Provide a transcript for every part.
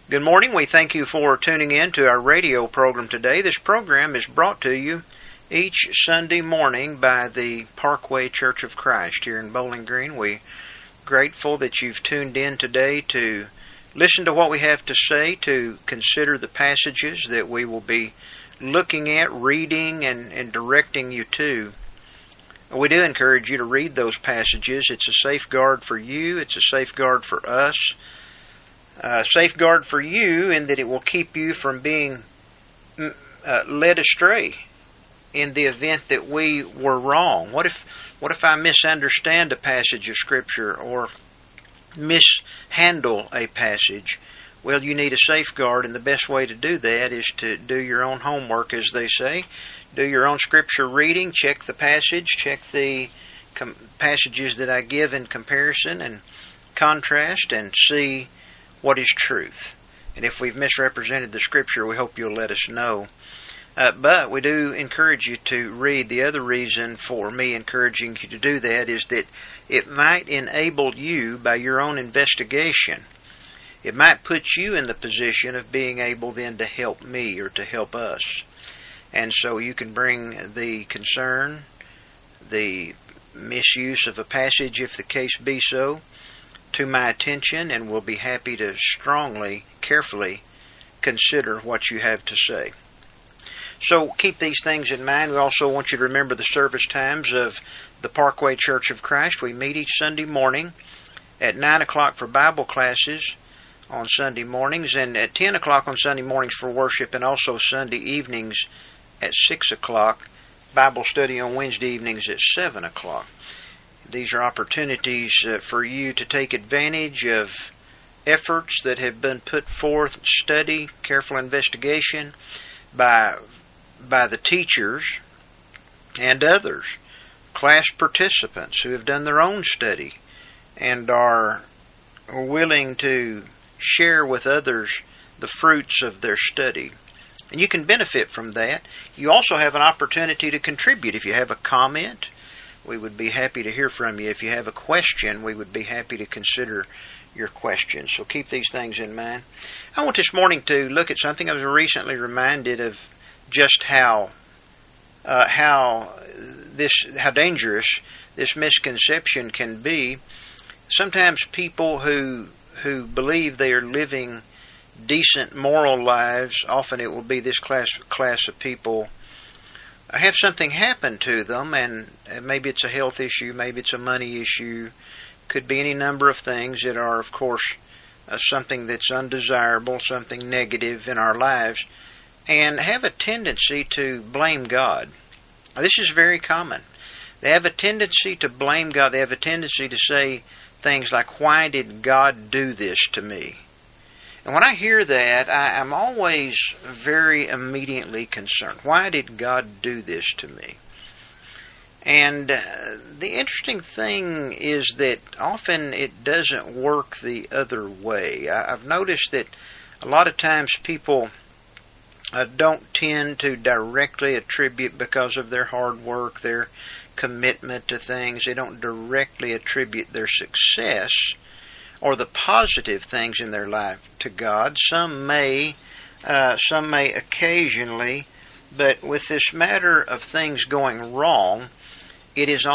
Good morning. We thank you for tuning in to our radio program today. This program is brought to you each Sunday morning by the Parkway Church of Christ here in Bowling Green. We're grateful that you've tuned in today to listen to what we have to say, to consider the passages that we will be looking at, reading, and directing you to. We do encourage you to read those passages. It's a safeguard for you. It's a safeguard for us. Safeguard for you in that it will keep you from being led astray in the event that we were wrong. What if I misunderstand a passage of Scripture or mishandle a passage? Well, you need a safeguard, and the best way to do that is to do your own homework, as they say. Do your own Scripture reading, check the passage, check the passages that I give in comparison and contrast, and see what is truth. And if we've misrepresented the Scripture, we hope you'll let us know. But we do encourage you to read. The other reason for me encouraging you to do that is that it might enable you, by your own investigation, it might put you in the position of being able then to help me or to help us. And so you can bring the concern, the misuse of a passage, if the case be so, to my attention, and we'll be happy to strongly, carefully consider what you have to say. So keep these things in mind. We also want you to remember the service times of the Parkway Church of Christ. We meet each Sunday morning at 9 o'clock for Bible classes on Sunday mornings, and at 10 o'clock on Sunday mornings for worship, and also Sunday evenings at 6 o'clock. Bible study on Wednesday evenings at 7 o'clock. These are opportunities for you to take advantage of efforts that have been put forth, study, careful investigation by the teachers and others, class participants who have done their own study and are willing to share with others the fruits of their study. And you can benefit from that. You also have an opportunity to contribute. If you have a comment, we would be happy to hear from you. If you have a question, we would be happy to consider your questions. So keep these things in mind. I want this morning to look at something. I was recently reminded of just how dangerous this misconception can be. Sometimes people who believe they are living decent moral lives, often it will be this class of people, have something happen to them, and maybe it's a health issue, maybe it's a money issue, could be any number of things that are, of course, something that's undesirable, something negative in our lives, and have a tendency to blame God. Now, this is very common. They have a tendency to blame God. They have a tendency to say things like, "Why did God do this to me?" And when I hear that, I'm always very immediately concerned. Why did God do this to me? And the interesting thing is that often it doesn't work the other way. I've noticed that a lot of times people don't tend to directly attribute, because of their hard work, their commitment to things, they don't directly attribute their success or the positive things in their life to God. Some may occasionally, but with this matter of things going wrong, it is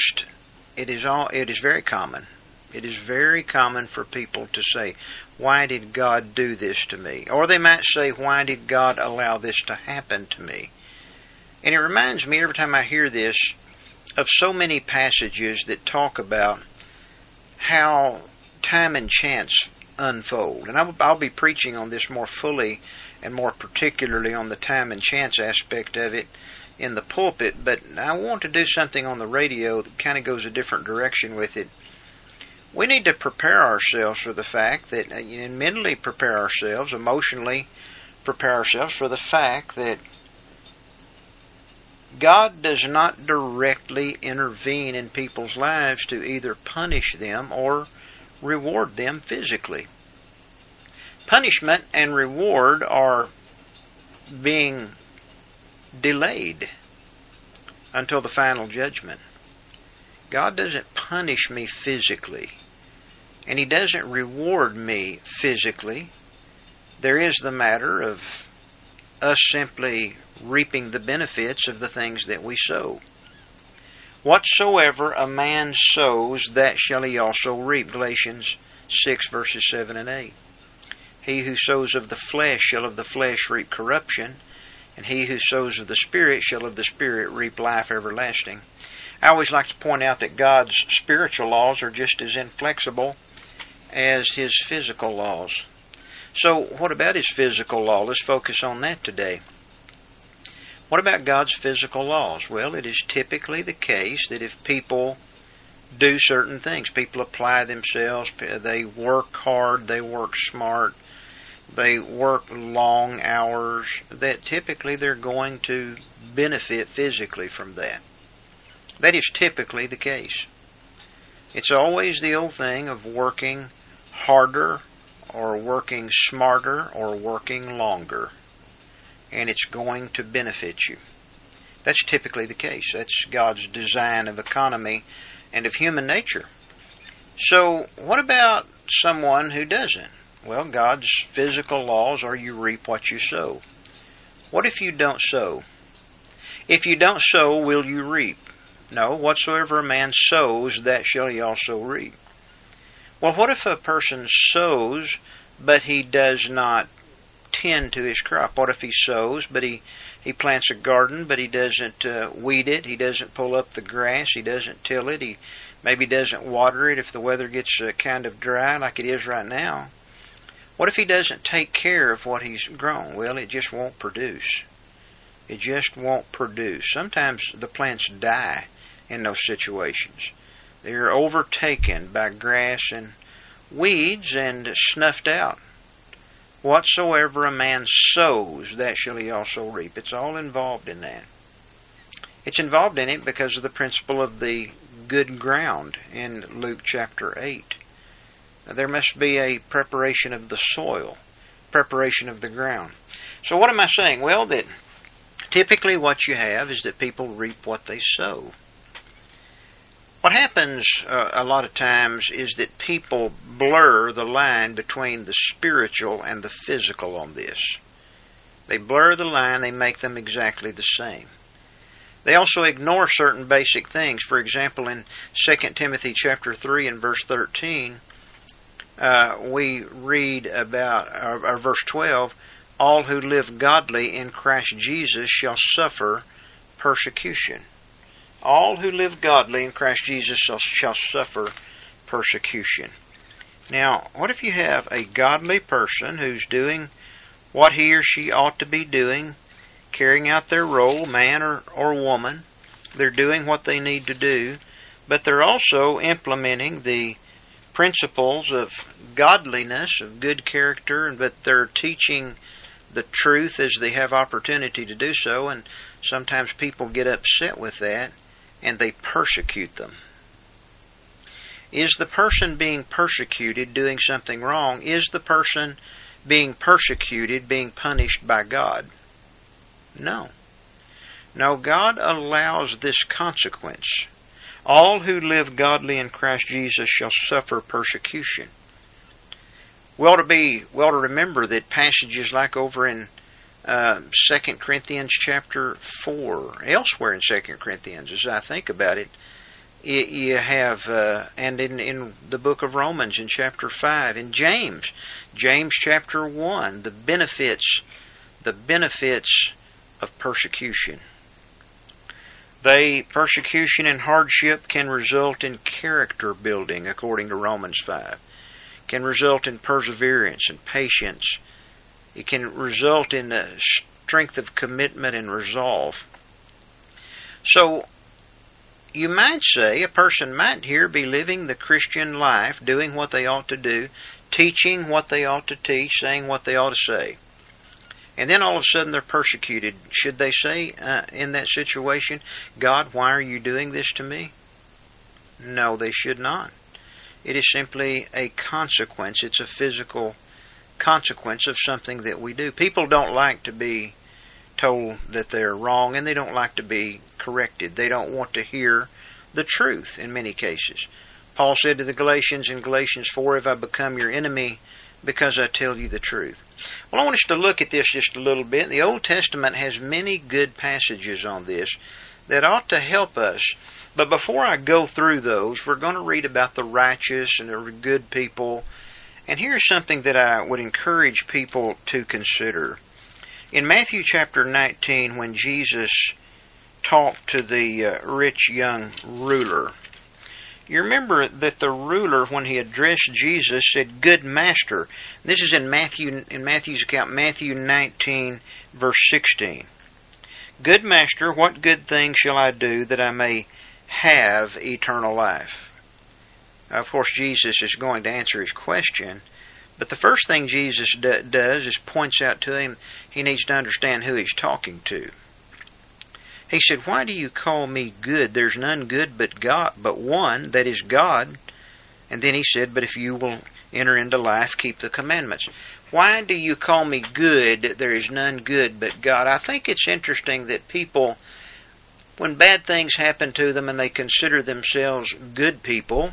very common. It is very common for people to say, "Why did God do this to me?" Or they might say, "Why did God allow this to happen to me?" And it reminds me, every time I hear this, of so many passages that talk about how time and chance unfold. And I'll be preaching on this more fully and more particularly on the time and chance aspect of it in the pulpit, but I want to do something on the radio that kind of goes a different direction with it. We need to prepare ourselves for the fact that, and mentally prepare ourselves, emotionally prepare ourselves for the fact that God does not directly intervene in people's lives to either punish them or reward them physically. Punishment and reward are being delayed until the final judgment. God doesn't punish me physically, and He doesn't reward me physically There is the matter of us simply reaping the benefits of the things that we sow. Whatsoever a man sows, that shall he also reap. Galatians 6, verses 7 and 8. He who sows of the flesh shall of the flesh reap corruption, and he who sows of the Spirit shall of the Spirit reap life everlasting. I always like to point out that God's spiritual laws are just as inflexible as His physical laws. So, what about His physical law? Let's focus on that today. What about God's physical laws? Well, it is typically the case that if people do certain things, people apply themselves, they work hard, they work smart, they work long hours, that typically they're going to benefit physically from that. That is typically the case. It's always the old thing of working harder or working smarter or working longer, and it's going to benefit you. That's typically the case. That's God's design of economy and of human nature. So, what about someone who doesn't? Well, God's physical laws are you reap what you sow. What if you don't sow? If you don't sow, will you reap? No, whatsoever a man sows, that shall he also reap. Well, what if a person sows, but he does not tend to his crop? What if he sows, but he plants a garden, but he doesn't weed it, he doesn't pull up the grass, he doesn't till it, he maybe doesn't water it if the weather gets kind of dry like it is right now? What if he doesn't take care of what he's grown? Well, it just won't produce. It just won't produce. Sometimes the plants die in those situations. They're overtaken by grass and weeds and snuffed out. Whatsoever a man sows, that shall he also reap. It's all involved in that. It's involved in it because of the principle of the good ground in Luke chapter 8. There must be a preparation of the soil, preparation of the ground. So what am I saying? Well, that typically what you have is that people reap what they sow. What happens a lot of times is that people blur the line between the spiritual and the physical on this. They blur the line, they make them exactly the same. They also ignore certain basic things. For example, in 2 Timothy chapter 3 and verse 13, we read about, or verse 12, all who live godly in Christ Jesus shall suffer persecution. All who live godly in Christ Jesus shall suffer persecution. Now, what if you have a godly person who's doing what he or she ought to be doing, carrying out their role, man or woman? They're doing what they need to do, but they're also implementing the principles of godliness, of good character, but they're teaching the truth as they have opportunity to do so, and sometimes people get upset with that, and they persecute them. Is the person being persecuted doing something wrong? Is the person being persecuted being punished by God? No. No, God allows this consequence. All who live godly in Christ Jesus shall suffer persecution. Well to remember that passages like over in 2 Corinthians chapter 4, elsewhere in 2 Corinthians, as I think about it, you have, and in the book of Romans in chapter 5, in James chapter 1, the benefits of persecution. Persecution and hardship can result in character building, according to Romans 5. Can result in perseverance and patience. It can result in a strength of commitment and resolve. So, you might say, a person might here be living the Christian life, doing what they ought to do, teaching what they ought to teach, saying what they ought to say. And then all of a sudden they're persecuted. Should they say in that situation, God, why are you doing this to me? No, they should not. It is simply a consequence. It's a physical consequence of something that we do. People don't like to be told that they're wrong, and they don't like to be corrected. They don't want to hear the truth in many cases. Paul said to the Galatians in Galatians 4, "If I become your enemy because I tell you the truth." Well, I want us to look at this just a little bit. The Old Testament has many good passages on this that ought to help us. But before I go through those, we're going to read about the righteous and the good people. And here's something that I would encourage people to consider. In Matthew chapter 19, when Jesus talked to the rich young ruler, you remember that the ruler, when he addressed Jesus, said, "Good master." This is in Matthew's account, Matthew 19, verse 16. "Good master, what good thing shall I do that I may have eternal life?" Now, of course, Jesus is going to answer his question, but the first thing Jesus does is points out to him he needs to understand who he's talking to. He said, "Why do you call me good? There's none good but God, but one, that is God." And then he said, "But if you will enter into life, keep the commandments." Why do you call me good? There is none good but God. I think it's interesting that people, when bad things happen to them and they consider themselves good people,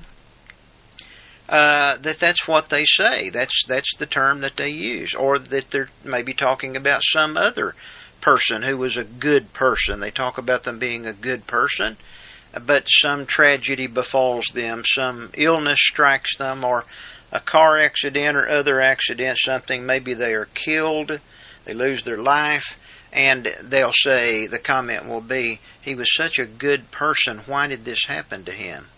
that's what they say. That's the term that they use. Or that they're maybe talking about some other person who was a good person. They talk about them being a good person, but some tragedy befalls them, some illness strikes them, or a car accident or other accident, something, maybe they are killed, they lose their life, and they'll say, the comment will be, "He was such a good person, why did this happen to him?"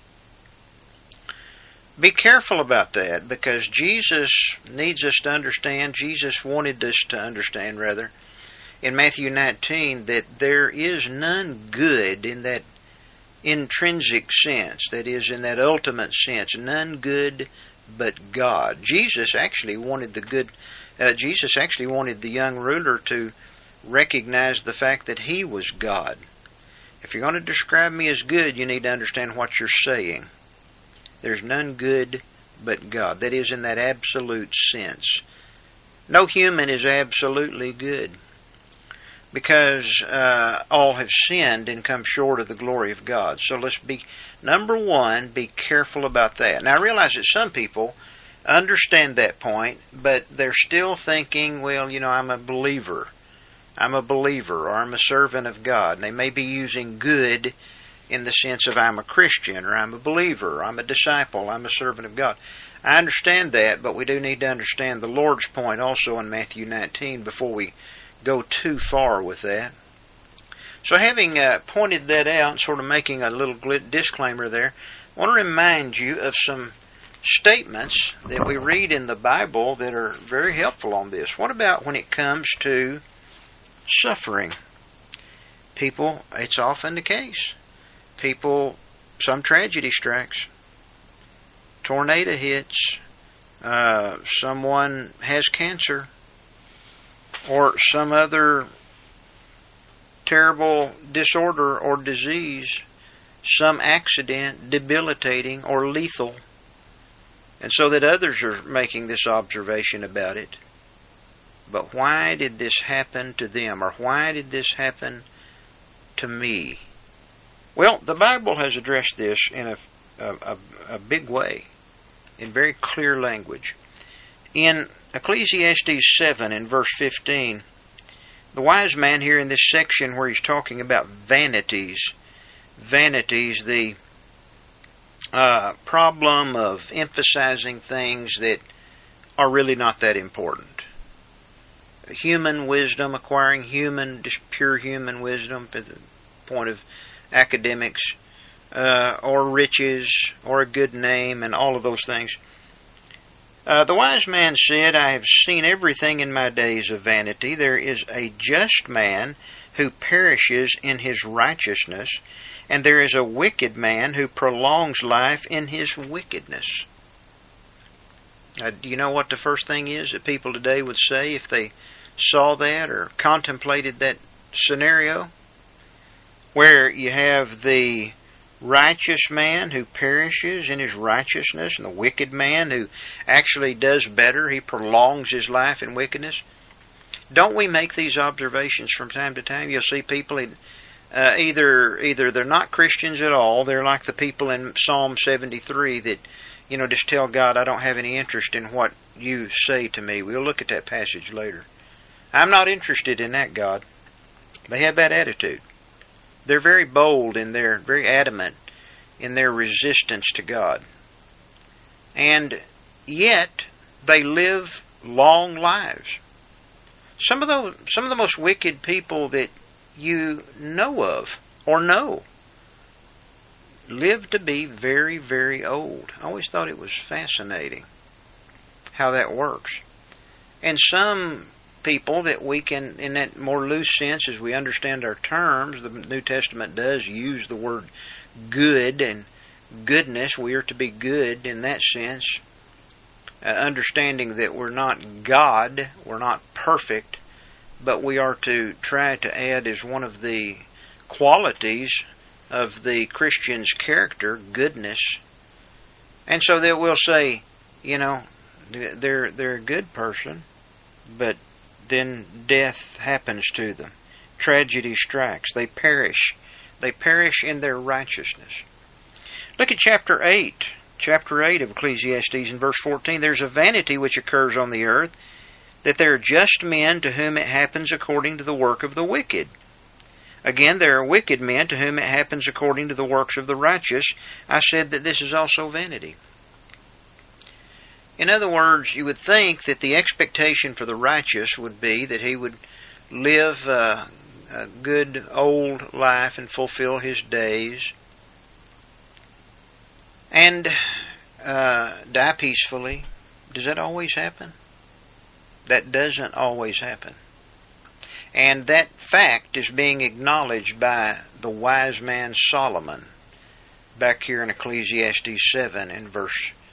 Be careful about that, because Jesus needs us to understand, Jesus wanted us to understand, rather, in Matthew 19, that there is none good in that intrinsic sense, that is, in that ultimate sense, none good but God. Jesus actually wanted the young ruler to recognize the fact that he was God. If you're going to describe me as good, you need to understand what you're saying. There's none good but God. That is, in that absolute sense. No human is absolutely good, because all have sinned and come short of the glory of God. So let's be, number one, be careful about that. Now I realize that some people understand that point, but they're still thinking, well, I'm a believer, or I'm a servant of God. And they may be using good in the sense of I'm a Christian, or I'm a believer, or I'm a disciple, I'm a servant of God. I understand that, but we do need to understand the Lord's point also in Matthew 19 before we go too far with that. So having pointed that out, sort of making a little disclaimer there, I want to remind you of some statements that we read in the Bible that are very helpful on this. What about when it comes to suffering? People, it's often the case. People, some tragedy strikes. Tornado hits. Someone has cancer. Or some other terrible disorder or disease, some accident, debilitating or lethal, and so that others are making this observation about it. But why did this happen to them, or why did this happen to me? Well, the Bible has addressed this in a big way, in very clear language. In Ecclesiastes 7 in verse 15, the wise man here in this section where he's talking about vanities, the problem of emphasizing things that are really not that important. Human wisdom, acquiring just pure human wisdom to the point of academics, or riches, or a good name, and all of those things. The wise man said, "I have seen everything in my days of vanity. There is a just man who perishes in his righteousness, and there is a wicked man who prolongs life in his wickedness." Do you know what the first thing is that people today would say if they saw that or contemplated that scenario? Where you have the righteous man who perishes in his righteousness, and the wicked man who actually does better, he prolongs his life in wickedness. Don't we make these observations from time to time? You'll see people either they're not Christians at all. They're like the people in Psalm 73 that just tell God, I don't have any interest in what you say to me. We'll look at that passage later. I'm not interested in that, God. They have that attitude. They're very bold and they're very adamant in their resistance to God. And yet, they live long lives. Some of the most wicked people that you know of or know live to be very, very old. I always thought it was fascinating how that works. And some people that we can, in that more loose sense, as we understand our terms, the New Testament does use the word good and goodness. We are to be good in that sense, understanding that we're not God, we're not perfect, but we are to try to add as one of the qualities of the Christian's character, goodness. And so that we'll say, they're a good person, but then death happens to them. Tragedy strikes. They perish. They perish in their righteousness. Look at chapter 8. Chapter 8 of Ecclesiastes in verse 14. There's a vanity which occurs on the earth, that there are just men to whom it happens according to the work of the wicked. Again, there are wicked men to whom it happens according to the works of the righteous. I said that this is also vanity. In other words, you would think that the expectation for the righteous would be that he would live a good old life and fulfill his days and die peacefully. Does that always happen? That doesn't always happen. And that fact is being acknowledged by the wise man Solomon back here in Ecclesiastes 7 and verse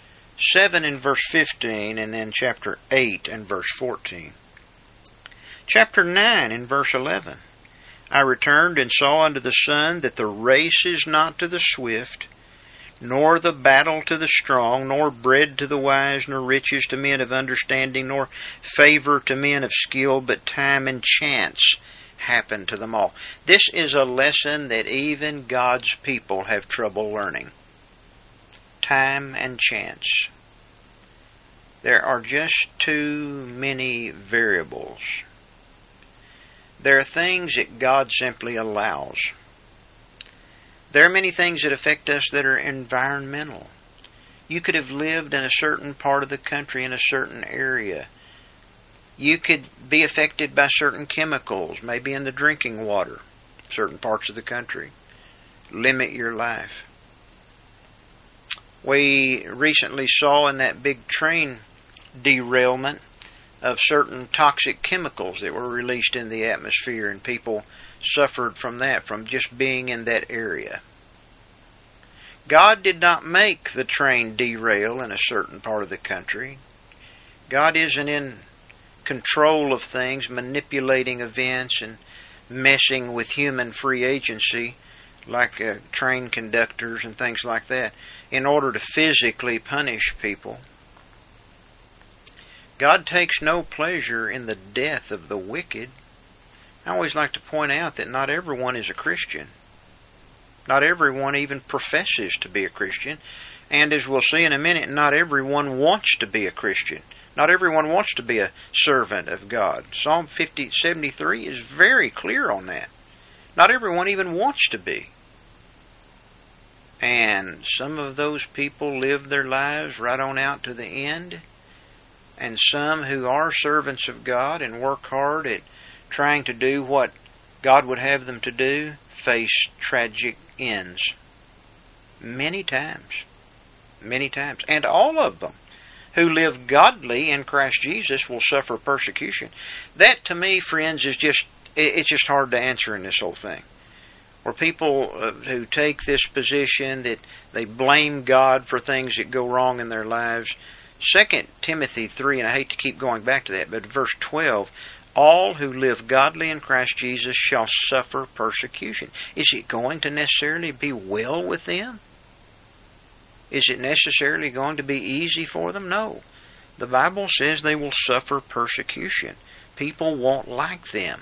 15, and then chapter 8 and verse 14. Chapter 9 and verse 11. I returned and saw unto the sun that the race is not to the swift, nor the battle to the strong, nor bread to the wise, nor riches to men of understanding, nor favor to men of skill, but time and chance happen to them all. This is a lesson that even God's people have trouble learning. Time and chance. There are just too many variables. There are things that God simply allows. There are many things that affect us that are environmental. You could have lived in a certain part of the country, in a certain area. You could be affected by certain chemicals, maybe in the drinking water, certain parts of the country. Limit your life. We recently saw in that big train derailment of certain toxic chemicals that were released in the atmosphere, and people suffered from that, from just being in that area. God did not make the train derail in a certain part of the country. God isn't in control of things, manipulating events and messing with human free agency like train conductors and things like that in order to physically punish people. God takes no pleasure in the death of the wicked. I always like to point out that not everyone is a Christian. Not everyone even professes to be a Christian. And as we'll see in a minute, not everyone wants to be a Christian. Not everyone wants to be a servant of God. Psalm 73 is very clear on that. Not everyone even wants to be. And some of those people live their lives right on out to the end. And some who are servants of God and work hard at trying to do what God would have them to do face tragic ends. Many times. Many times. And all of them who live godly in Christ Jesus will suffer persecution. That, to me, friends, is it's just hard to answer in this whole thing. Where people who take this position that they blame God for things that go wrong in their lives. 2 Timothy 3, and I hate to keep going back to that, but verse 12, all who live godly in Christ Jesus shall suffer persecution. Is it going to necessarily be well with them? Is it necessarily going to be easy for them? No. The Bible says they will suffer persecution. People won't like them.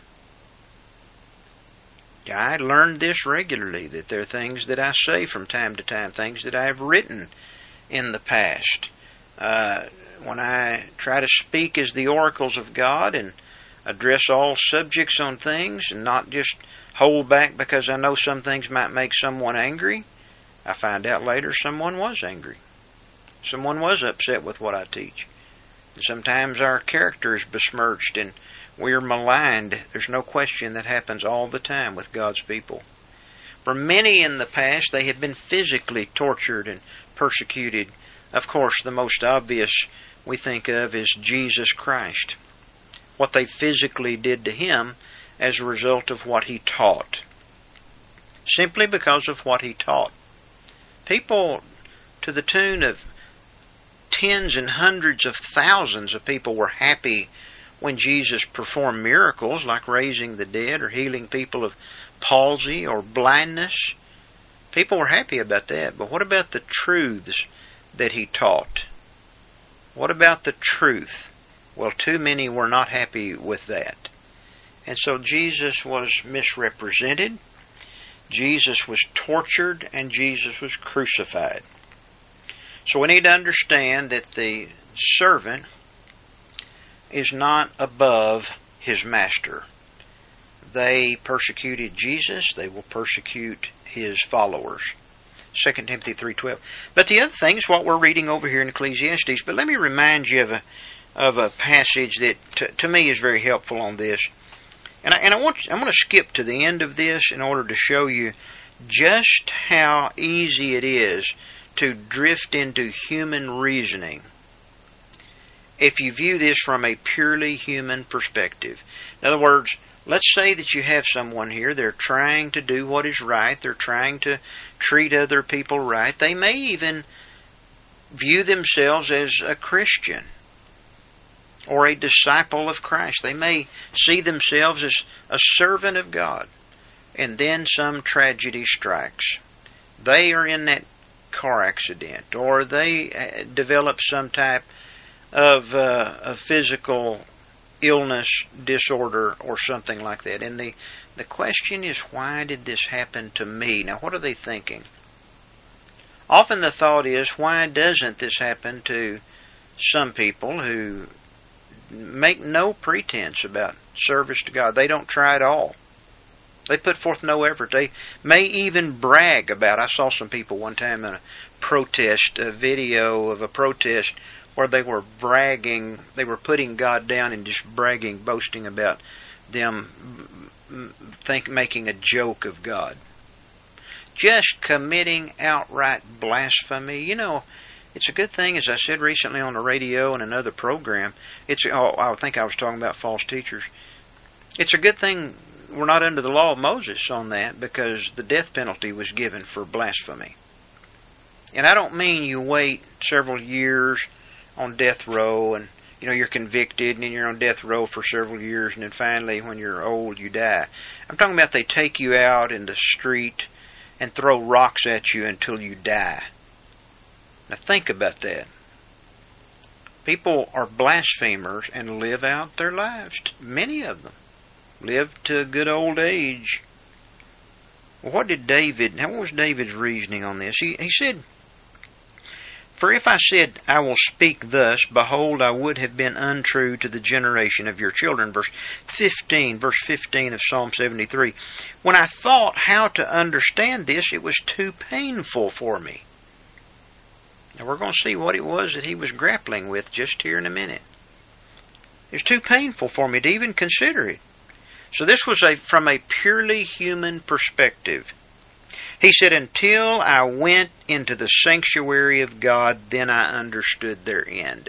I learned this regularly, that there are things that I say from time to time, things that I have written in the past. When I try to speak as the oracles of God and address all subjects on things and not just hold back because I know some things might make someone angry, I find out later someone was angry. Someone was upset with what I teach. And sometimes our character is besmirched and we are maligned. There's no question that happens all the time with God's people. For many in the past, they have been physically tortured and persecuted. Of course, the most obvious we think of is Jesus Christ. What they physically did to Him as a result of what He taught. Simply because of what He taught. People, to the tune of tens and hundreds of thousands of people, were happy when Jesus performed miracles like raising the dead or healing people of palsy or blindness. People were happy about that. But what about the truths that He taught? What about the truth? Well, too many were not happy with that. And so Jesus was misrepresented, Jesus was tortured, and Jesus was crucified. So we need to understand that the servant is not above his master. They persecuted Jesus, they will persecute His followers. 2 Timothy 3:12. But the other thing is what we're reading over here in Ecclesiastes. But let me remind you of a passage that to me is very helpful on this. And I'm going to skip to the end of this in order to show you just how easy it is to drift into human reasoning if you view this from a purely human perspective. In other words, let's say that you have someone here, they're trying to do what is right, they're trying to treat other people right. They may even view themselves as a Christian or a disciple of Christ. They may see themselves as a servant of God. And then some tragedy strikes. They are in that car accident, or they develop some type of a physical illness, disorder, or something like that. And the question is, why did this happen to me? Now, what are they thinking? Often the thought is, why doesn't this happen to some people who make no pretense about service to God? They don't try at all. They put forth no effort. They may even brag about. I saw some people one time in a protest, a video of a protest where they were bragging. They were putting God down and just bragging, boasting about them, making a joke of God. Just committing outright blasphemy. You know, it's a good thing, as I said recently on the radio and another program, I think I was talking about false teachers. It's a good thing we're not under the law of Moses on that, because the death penalty was given for blasphemy. And I don't mean you wait several years on death row and you're convicted and you're on death row for several years and then finally when you're old you die. I'm talking about they take you out in the street and throw rocks at you until you die. Now think about that. People are blasphemers and live out their lives. Many of them live to a good old age. Well, what was David's reasoning on this? He said, "For if I said, I will speak thus, behold, I would have been untrue to the generation of your children." Verse 15 of Psalm 73. "When I thought how to understand this, it was too painful for me." Now we're going to see what it was that he was grappling with just here in a minute. It was too painful for me to even consider it. So this was from a purely human perspective. He said, "Until I went into the sanctuary of God, then I understood their end."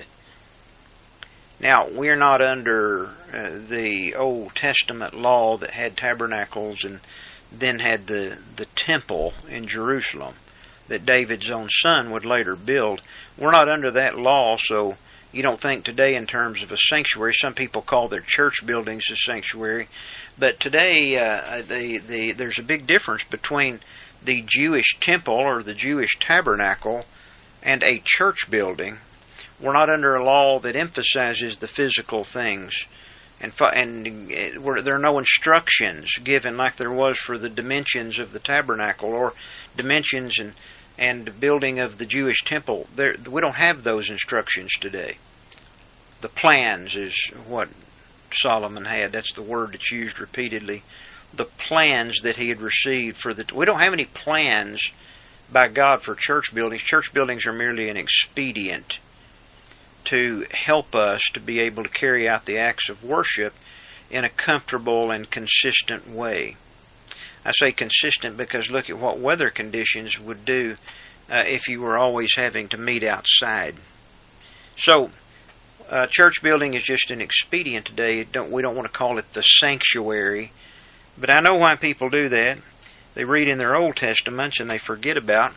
Now, we're not under the Old Testament law that had tabernacles and then had the temple in Jerusalem that David's own son would later build. We're not under that law, so you don't think today in terms of a sanctuary. Some people call their church buildings a sanctuary. But today, there's a big difference between the Jewish temple or the Jewish tabernacle and a church building. We're not under a law that emphasizes the physical things. And there are no instructions given like there was for the dimensions of the tabernacle, or dimensions and and the building of the Jewish temple. We don't have those instructions today. The plans is what Solomon had. That's the word that's used repeatedly. The plans that he had received for the... We don't have any plans by God for church buildings. Church buildings are merely an expedient to help us to be able to carry out the acts of worship in a comfortable and consistent way. I say consistent because look at what weather conditions would do if you were always having to meet outside. So, church building is just an expedient today. We don't want to call it the sanctuary. But I know why people do that. They read in their Old Testaments and they forget about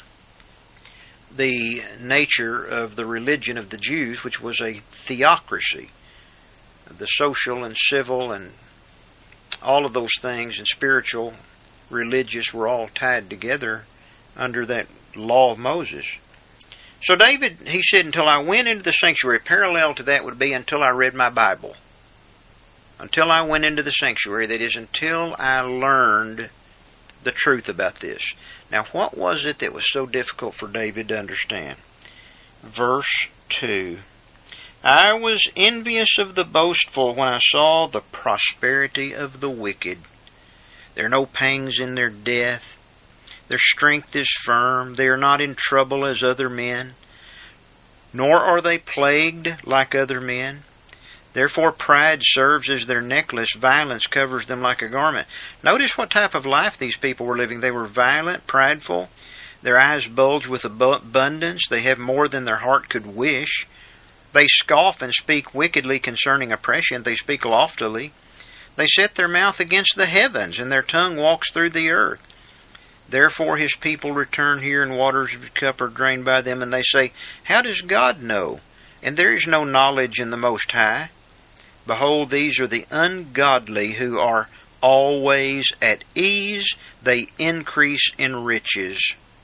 the nature of the religion of the Jews, which was a theocracy. The social and civil and all of those things and spiritual, religious were all tied together under that law of Moses. So David, he said, until I went into the sanctuary, parallel to that would be until I read my Bible. Until I went into the sanctuary, that is, until I learned the truth about this. Now, what was it that was so difficult for David to understand? Verse 2. I was envious of the boastful when I saw the prosperity of the wicked. There are no pangs in their death. Their strength is firm. They are not in trouble as other men, nor are they plagued like other men. Therefore pride serves as their necklace. Violence covers them like a garment. Notice what type of life these people were living. They were violent, prideful. Their eyes bulge with abundance. They have more than their heart could wish. They scoff and speak wickedly concerning oppression. They speak loftily. They set their mouth against the heavens, and their tongue walks through the earth. Therefore his people return here, and waters of his cup are drained by them. And they say, how does God know? And there is no knowledge in the Most High. Behold, these are the ungodly who are always at ease. They increase in riches.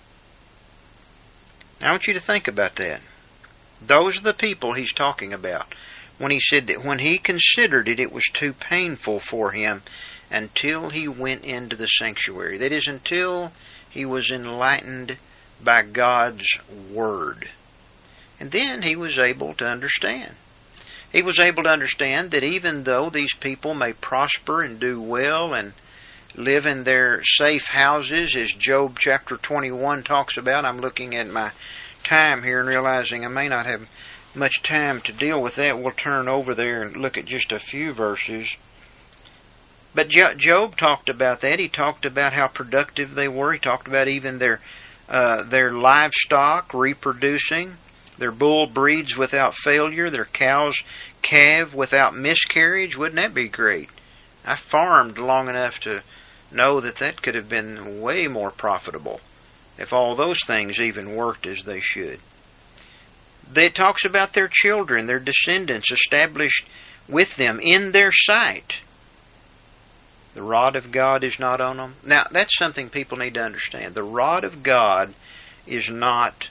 Now I want you to think about that. Those are the people he's talking about. When he said that when he considered it, it was too painful for him until he went into the sanctuary. That is, until he was enlightened by God's Word. And then he was able to understand. He was able to understand that even though these people may prosper and do well and live in their safe houses, as Job chapter 21 talks about, I'm looking at my time here and realizing I may not have much time to deal with that. We'll turn over there and look at just a few verses. But Job talked about that. He talked about how productive they were. He talked about even their livestock reproducing. Their bull breeds without failure. Their cows calve without miscarriage. Wouldn't that be great? I farmed long enough to know that could have been way more profitable if all those things even worked as they should. It talks about their children, their descendants established with them in their sight. The rod of God is not on them. Now, that's something people need to understand. The rod of God is not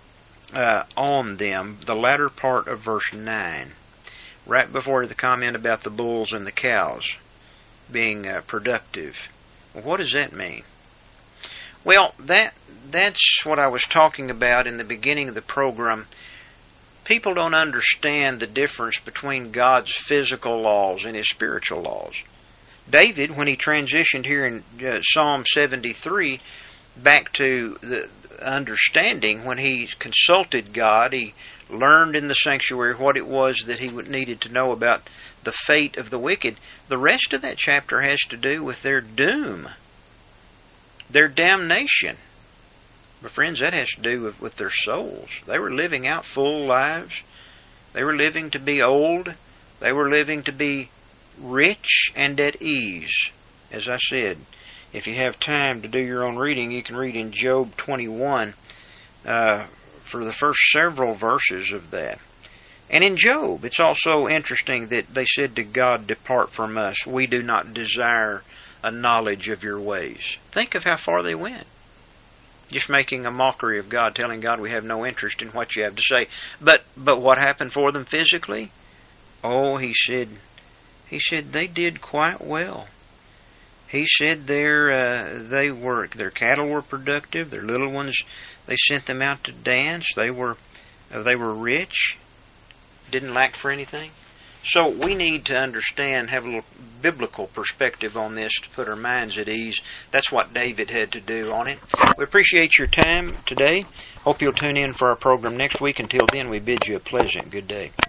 on them. The latter part of verse 9, right before the comment about the bulls and the cows being productive. Well, what does that mean? Well, that's what I was talking about in the beginning of the program. People don't understand the difference between God's physical laws and His spiritual laws. David, when he transitioned here in Psalm 73 back to the understanding, when he consulted God, he learned in the sanctuary what it was that he needed to know about the fate of the wicked. The rest of that chapter has to do with their doom, their damnation. But friends, that has to do with their souls. They were living out full lives. They were living to be old. They were living to be rich and at ease. As I said, if you have time to do your own reading, you can read in Job 21 for the first several verses of that. And in Job, it's also interesting that they said to God, depart from us. We do not desire a knowledge of your ways. Think of how far they went. Just making a mockery of God, telling God we have no interest in what you have to say. But what happened for them physically? Oh, he said they did quite well. He said their cattle were productive. Their little ones, they sent them out to dance. They were rich, didn't lack for anything. So we need to understand, have a little biblical perspective on this to put our minds at ease. That's what David had to do on it. We appreciate your time today. Hope you'll tune in for our program next week. Until then, we bid you a pleasant good day.